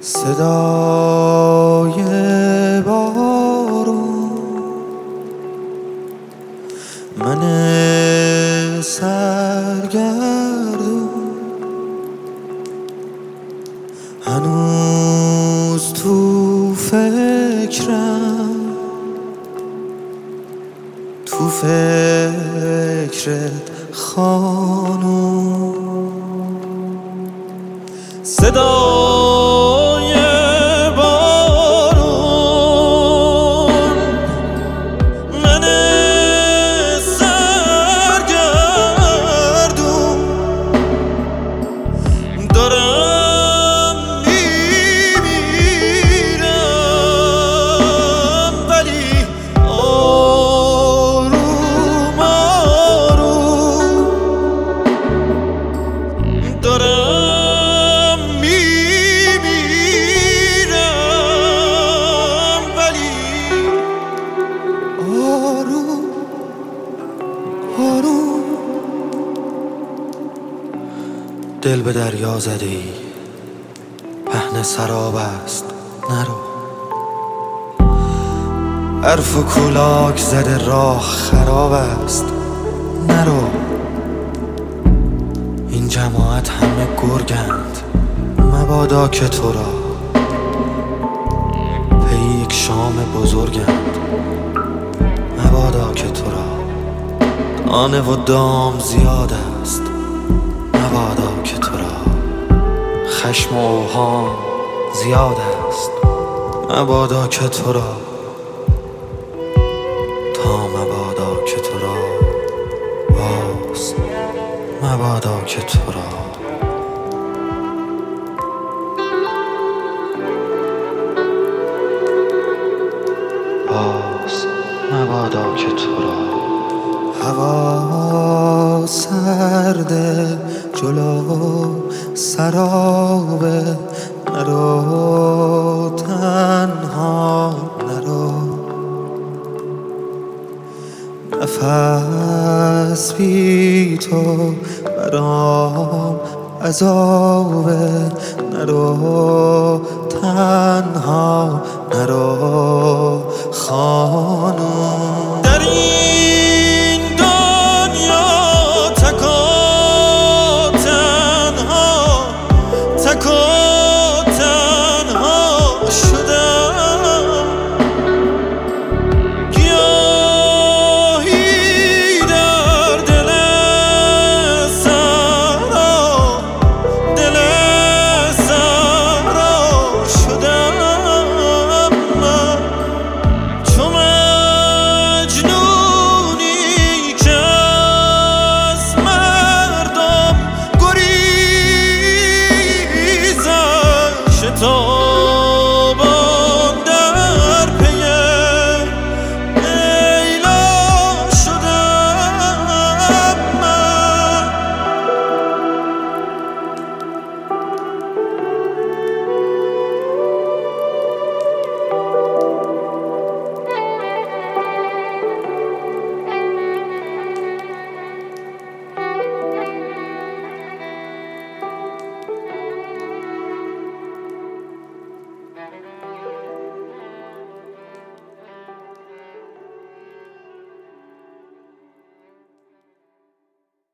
صدای بارون، من سرگردون هنوز تو فکرم، تو فکرت خانوم. صدای بارون، من سرگردون دارم میمیرم، ولی آروم آروم دارم دل به دریا زده ای، پهن سراب است نرو. حرف و کولاک زده راه خراب است نرو. این جماعت همه گرگند، مبادا که تو را پی یک شام بزرگند، مبادا که تو را دانه و دام زیاد است، مبادا که تو را خشم و اوهام زیاد است، مبادا که تو را مبادا که تو را باز، مبادا که تو را باز، مبادا که تو را. هوا سرده جلو سرابه، نرو تنها نرو. نفس بی تو برام عذابه، نرو تنها نرو خانوم. در این